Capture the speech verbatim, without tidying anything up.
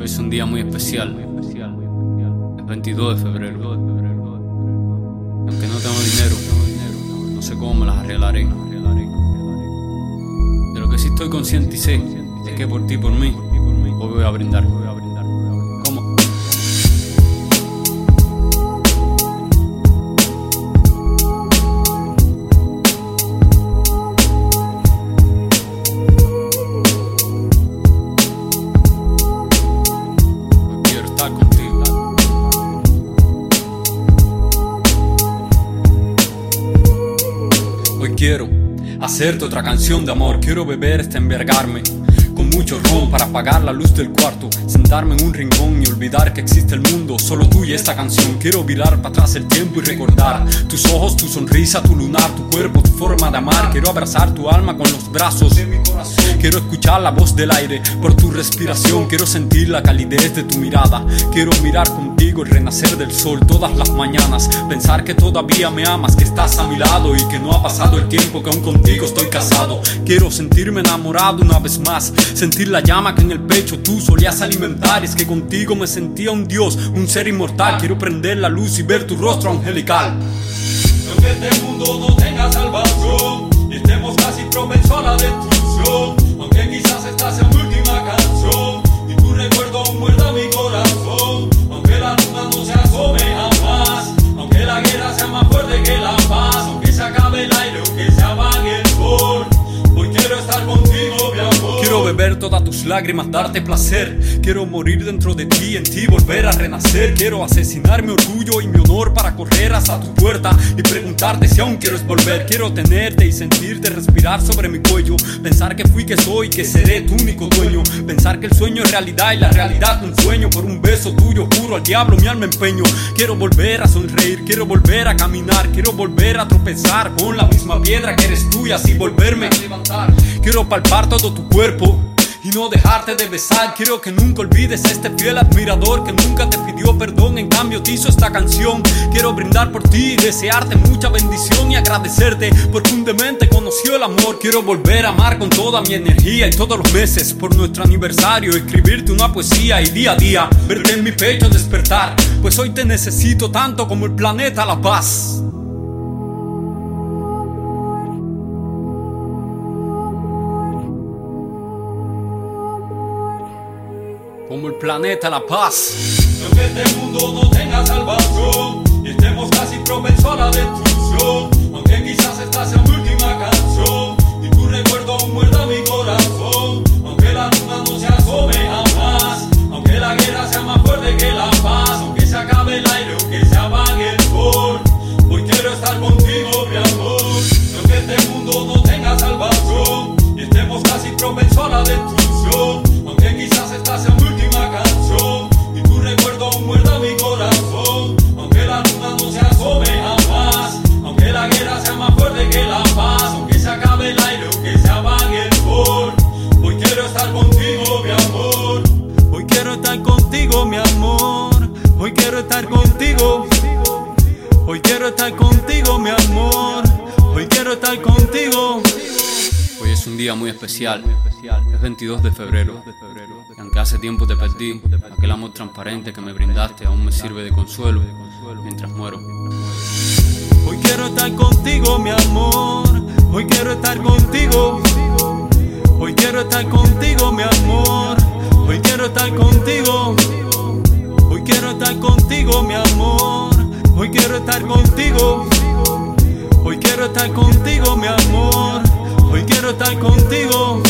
Hoy es un día muy especial, es veintidós de febrero. Aunque no tengo dinero, no sé cómo me las arreglaré. De lo que sí estoy consciente y sé es que por ti y por mí hoy voy a brindar. ¿Cómo? Hoy quiero estar contigo. Hoy quiero hacerte otra canción de amor. Quiero beber hasta envergarme con mucho ron para apagar la luz del cuarto, sentarme en un rincón y olvidar que existe el mundo, solo tú y esta canción. Quiero virar para atrás el tiempo y recordar tus ojos, tu sonrisa, tu lunar, tu cuerpo, tu forma de amar. Quiero abrazar tu alma con los brazos de mi corazón. Quiero escuchar la voz del aire por tu respiración. Quiero sentir la calidez de tu mirada. Quiero mirar contigo el renacer del sol todas las mañanas. Pensar que todavía me amas, que estás a mi lado y que no ha pasado el tiempo, que aún contigo estoy casado. Quiero sentirme enamorado una vez más, sentir la llama que en el pecho tú solías alimentar. Es que contigo me sentía un dios, un ser inmortal. Quiero prender la luz y ver tu rostro angelical. Aunque este mundo no tenga salvación y estemos casi propensos a la destrucción, aunque quizás esta sea mi última canción y tu recuerdo aún muerda mi corazón, aunque la luna no se asome jamás, aunque la guerra sea más fuerte que la paz, aunque se acabe el aire o que se apague el sol, hoy quiero estar contigo, mi amor. Quiero beber todas tus lágrimas, darte placer. Quiero morir dentro de ti, en ti volver a renacer. Quiero asesinar mi orgullo y mi honor para correr hasta tu puerta y preguntarte si aún quieres volver. Quiero tenerte y sentirte respirar sobre mi cuello. Pensar que fui, que soy, que seré tu único dueño. Pensar que el sueño es realidad y la realidad un sueño. Por un beso tuyo juro al diablo mi alma empeño. Quiero volver a sonreír, quiero volver a caminar. Quiero volver a tropezar con la misma piedra que eres tú y así volverme a levantar. Quiero palpar todo tu cuerpo y no dejarte de besar. Quiero que nunca olvides a este fiel admirador que nunca te pidió perdón, en cambio te hizo esta canción. Quiero brindar por ti y desearte mucha bendición y agradecerte porque un demente conoció el amor. Quiero volver a amar con toda mi energía y todos los meses por nuestro aniversario escribirte una poesía y día a día verte en mi pecho despertar, pues hoy te necesito tanto como el planeta La Paz. Como el planeta La Paz. Aunque este mundo no tenga salvación y estemos casi propensos a la destrucción, aunque quizás esta sea mi última canción y tu recuerdo aún muerda mi corazón, aunque la luna no se asome jamás, aunque la guerra sea más fuerte que la paz, aunque se acabe el aire o que se apague el sol, hoy quiero estar contigo, mi amor. Aunque este mundo no tenga salvación y estemos casi propensos a la destrucción, aunque quizás esta sea mi última canción y tu recuerdo aún muerda mi corazón, aunque la luna no se asome jamás, aunque la guerra sea más fuerte que la paz, aunque se acabe el aire o que se apague el sol, hoy quiero estar contigo, mi amor. Hoy quiero estar contigo, mi amor. Hoy quiero estar contigo. Hoy quiero estar contigo, mi amor. Hoy quiero estar contigo. Hoy es un día muy especial, es veintidós de febrero. Y aunque hace tiempo te perdí, aquel amor transparente que me brindaste aún me sirve de consuelo mientras muero. Hoy quiero estar contigo, mi amor. Hoy quiero estar contigo. Hoy quiero estar contigo, mi amor. Hoy quiero estar contigo. Hoy quiero estar contigo, mi amor. Hoy quiero estar contigo. Hoy quiero estar contigo, mi amor. Hoy quiero estar contigo.